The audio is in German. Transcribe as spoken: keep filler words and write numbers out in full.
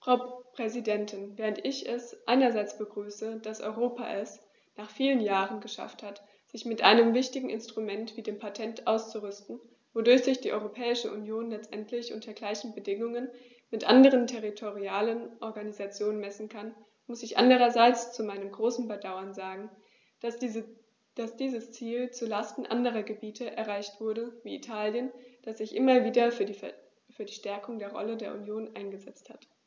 Frau Präsidentin, während ich es einerseits begrüße, dass Europa es, nach vielen Jahren, geschafft hat, sich mit einem wichtigen Instrument wie dem Patent auszurüsten, wodurch sich die Europäische Union letztendlich unter gleichen Bedingungen mit anderen territorialen Organisationen messen kann, muss ich andererseits zu meinem großen Bedauern sagen, dass diese, dass dieses Ziel zu Lasten anderer Gebiete erreicht wurde, wie Italien, das sich immer wieder für die, für die Stärkung der Rolle der Union eingesetzt hat.